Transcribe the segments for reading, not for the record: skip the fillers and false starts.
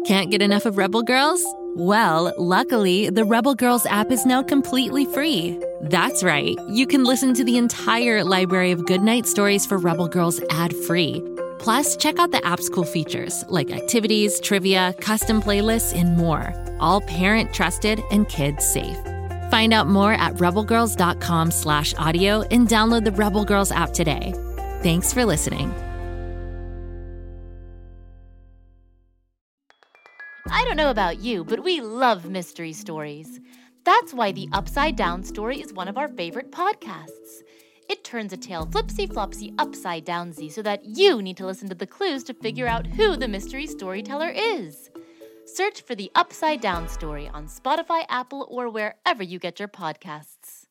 Can't get enough of Rebel Girls? Well, luckily, the Rebel Girls app is now completely free. That's right. You can listen to the entire library of goodnight stories for Rebel Girls ad-free. Plus, check out the app's cool features like activities, trivia, custom playlists, and more. All parent-trusted and kids-safe. Find out more at rebelgirls.com/audio and download the Rebel Girls app today. Thanks for listening. I don't know about you, but we love mystery stories. That's why The Upside Down Story is one of our favorite podcasts. It turns a tale flipsy-flopsy upside-downsy so that you need to listen to the clues to figure out who the mystery storyteller is. Search for The Upside Down Story on Spotify, Apple, or wherever you get your podcasts.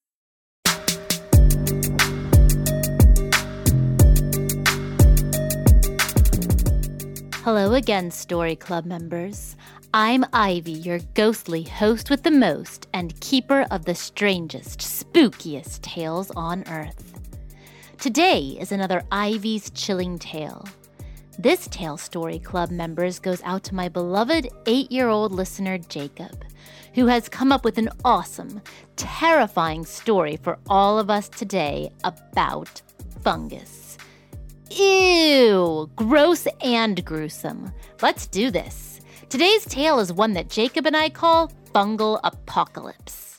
Hello again, Story Club members. I'm Ivy, your ghostly host with the most and keeper of the strangest, spookiest tales on Earth. Today is another Ivy's Chilling Tale. This tale, Story Club members, goes out to my beloved 8-year-old listener, Jacob, who has come up with an awesome, terrifying story for all of us today about fungus. Ew! Gross and gruesome. Let's do this. Today's tale is one that Jacob and I call Fungal Apocalypse.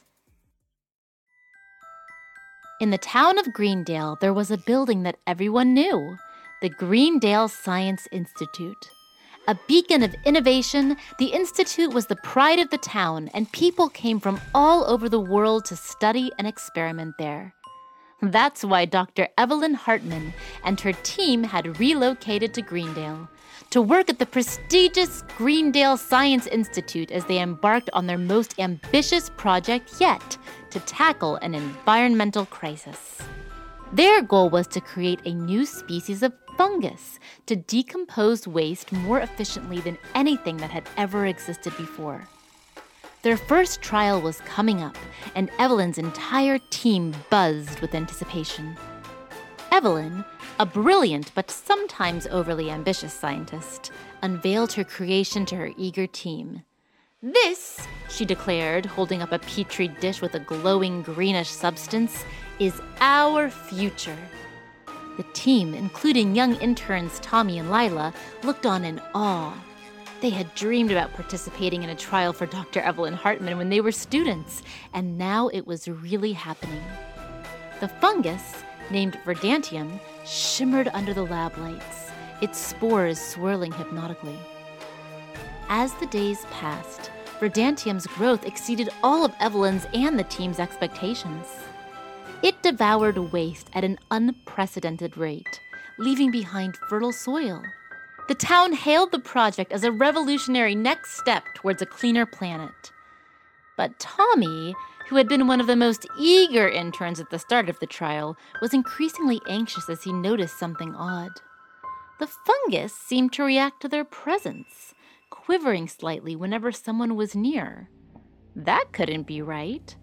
In the town of Greendale, there was a building that everyone knew, the Greendale Science Institute. A beacon of innovation, the institute was the pride of the town, and people came from all over the world to study and experiment there. That's why Dr. Evelyn Hartman and her team had relocated to Greendale to work at the prestigious Greendale Science Institute as they embarked on their most ambitious project yet to tackle an environmental crisis. Their goal was to create a new species of fungus to decompose waste more efficiently than anything that had ever existed before. Their first trial was coming up, and Evelyn's entire team buzzed with anticipation. Evelyn, a brilliant but sometimes overly ambitious scientist, unveiled her creation to her eager team. "This," she declared, holding up a petri dish with a glowing greenish substance, "is our future." The team, including young interns Tommy and Lila, looked on in awe. They had dreamed about participating in a trial for Dr. Evelyn Hartman when they were students, and now it was really happening. The fungus, named Verdantium, shimmered under the lab lights, its spores swirling hypnotically. As the days passed, Verdantium's growth exceeded all of Evelyn's and the team's expectations. It devoured waste at an unprecedented rate, leaving behind fertile soil. The town hailed the project as a revolutionary next step towards a cleaner planet. But Tommy, who had been one of the most eager interns at the start of the trial, was increasingly anxious as he noticed something odd. The fungus seemed to react to their presence, quivering slightly whenever someone was near. That couldn't be right?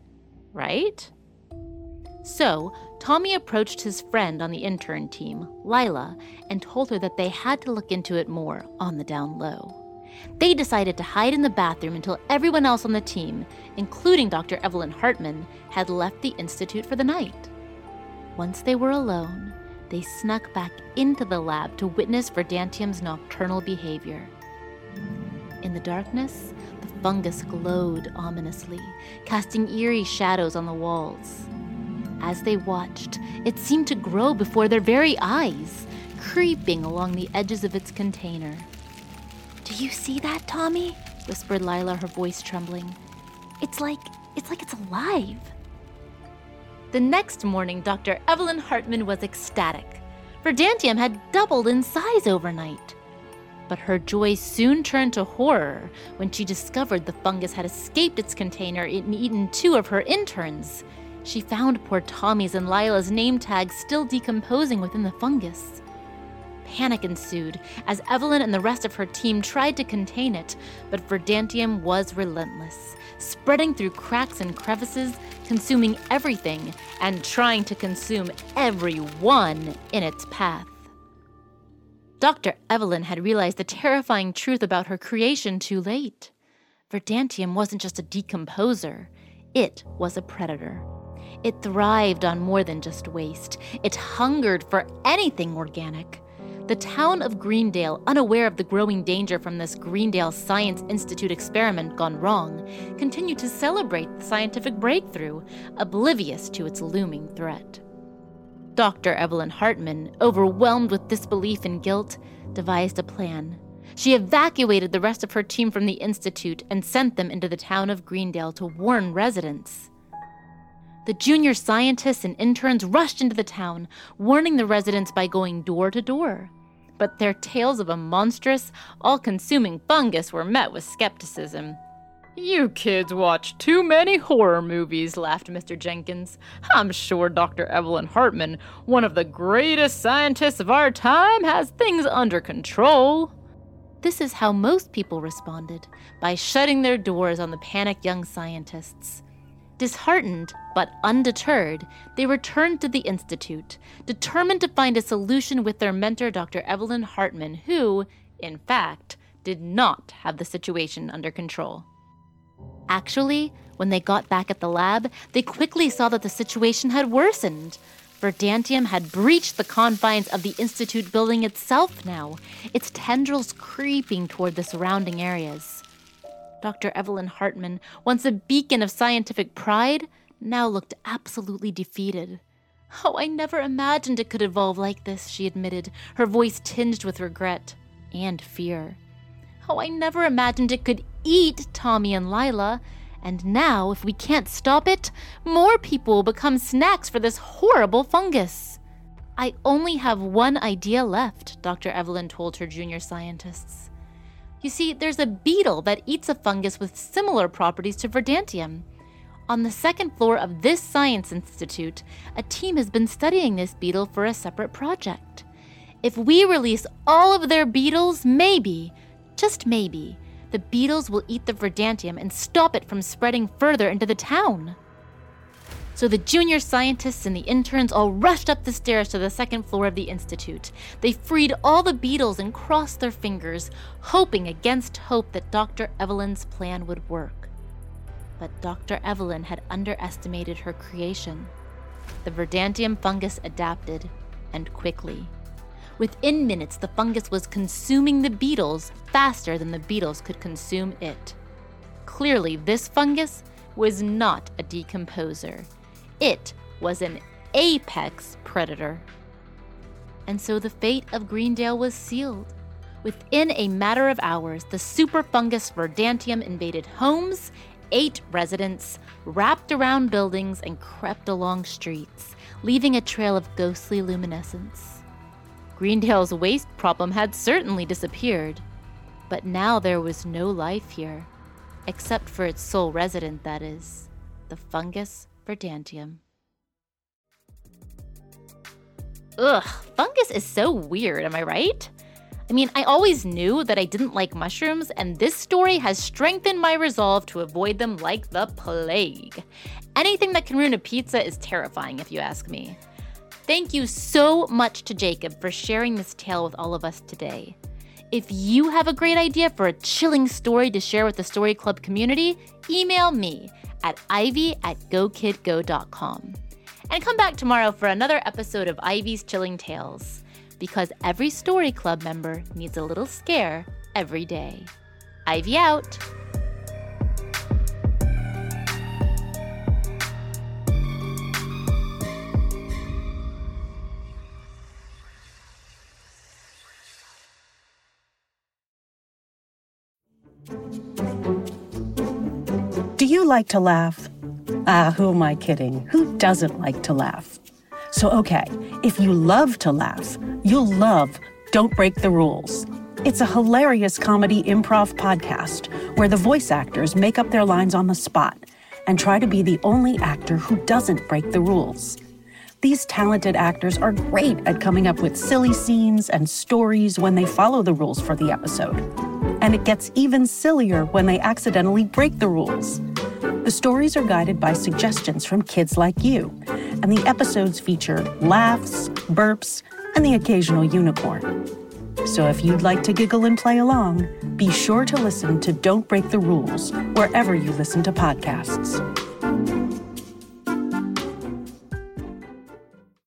So, Tommy approached his friend on the intern team, Lila, and told her that they had to look into it more on the down low. They decided to hide in the bathroom until everyone else on the team, including Dr. Evelyn Hartman, had left the institute for the night. Once they were alone, they snuck back into the lab to witness Verdantium's nocturnal behavior. In the darkness, the fungus glowed ominously, casting eerie shadows on the walls. As they watched, it seemed to grow before their very eyes, creeping along the edges of its container. "Do you see that, Tommy?" whispered Lila, her voice trembling. It's like it's alive." The next morning, Dr. Evelyn Hartman was ecstatic. Verdantium had doubled in size overnight. But her joy soon turned to horror when she discovered the fungus had escaped its container and eaten 2 of her interns. She found poor Tommy's and Lila's name tags still decomposing within the fungus. Panic ensued as Evelyn and the rest of her team tried to contain it, but Verdantium was relentless, spreading through cracks and crevices, consuming everything and trying to consume everyone in its path. Dr. Evelyn had realized the terrifying truth about her creation too late. Verdantium wasn't just a decomposer. It was a predator. It thrived on more than just waste. It hungered for anything organic. The town of Greendale, unaware of the growing danger from this Greendale Science Institute experiment gone wrong, continued to celebrate the scientific breakthrough, oblivious to its looming threat. Dr. Evelyn Hartman, overwhelmed with disbelief and guilt, devised a plan. She evacuated the rest of her team from the institute and sent them into the town of Greendale to warn residents. The junior scientists and interns rushed into the town, warning the residents by going door to door. But their tales of a monstrous, all-consuming fungus were met with skepticism. "You kids watch too many horror movies," laughed Mr. Jenkins. "I'm sure Dr. Evelyn Hartman, one of the greatest scientists of our time, has things under control." This is how most people responded, by shutting their doors on the panicked young scientists. Disheartened, but undeterred, they returned to the Institute, determined to find a solution with their mentor, Dr. Evelyn Hartman, who, in fact, did not have the situation under control. Actually, when they got back at the lab, they quickly saw that the situation had worsened. Verdantium had breached the confines of the Institute building itself now, its tendrils creeping toward the surrounding areas. Dr. Evelyn Hartman, once a beacon of scientific pride, now looked absolutely defeated. "Oh, I never imagined it could evolve like this," she admitted, her voice tinged with regret and fear. "Oh, I never imagined it could eat Tommy and Lila. And now, if we can't stop it, more people will become snacks for this horrible fungus." "I only have one idea left," Dr. Evelyn told her junior scientists. "You see, there's a beetle that eats a fungus with similar properties to Verdantium. On the second floor of this science institute, a team has been studying this beetle for a separate project. If we release all of their beetles, maybe, just maybe, the beetles will eat the Verdantium and stop it from spreading further into the town." So the junior scientists and the interns all rushed up the stairs to the second floor of the institute. They freed all the beetles and crossed their fingers, hoping against hope that Dr. Evelyn's plan would work. But Dr. Evelyn had underestimated her creation. The Verdantium fungus adapted, and quickly. Within minutes, the fungus was consuming the beetles faster than the beetles could consume it. Clearly, this fungus was not a decomposer. It was an apex predator. And so the fate of Greendale was sealed. Within a matter of hours, the super fungus Verdantium invaded homes, ate residents, wrapped around buildings, and crept along streets, leaving a trail of ghostly luminescence. Greendale's waste problem had certainly disappeared, but now there was no life here, except for its sole resident, that is, the fungus Verdantium. Ugh, fungus is so weird, am I right? I mean, I always knew that I didn't like mushrooms, and this story has strengthened my resolve to avoid them like the plague. Anything that can ruin a pizza is terrifying, if you ask me. Thank you so much to Jacob for sharing this tale with all of us today. If you have a great idea for a chilling story to share with the Story Club community, email me at ivy@gokidgo.com. And come back tomorrow for another episode of Ivy's Chilling Tales, because every Story Club member needs a little scare every day. Ivy out! Do you like to laugh? Who am I kidding? Who doesn't like to laugh? So, okay, if you love to laugh, you'll love Don't Break the Rules. It's a hilarious comedy improv podcast where the voice actors make up their lines on the spot and try to be the only actor who doesn't break the rules. These talented actors are great at coming up with silly scenes and stories when they follow the rules for the episode. And it gets even sillier when they accidentally break the rules. The stories are guided by suggestions from kids like you, and the episodes feature laughs, burps, and the occasional unicorn. So if you'd like to giggle and play along, be sure to listen to Don't Break the Rules wherever you listen to podcasts.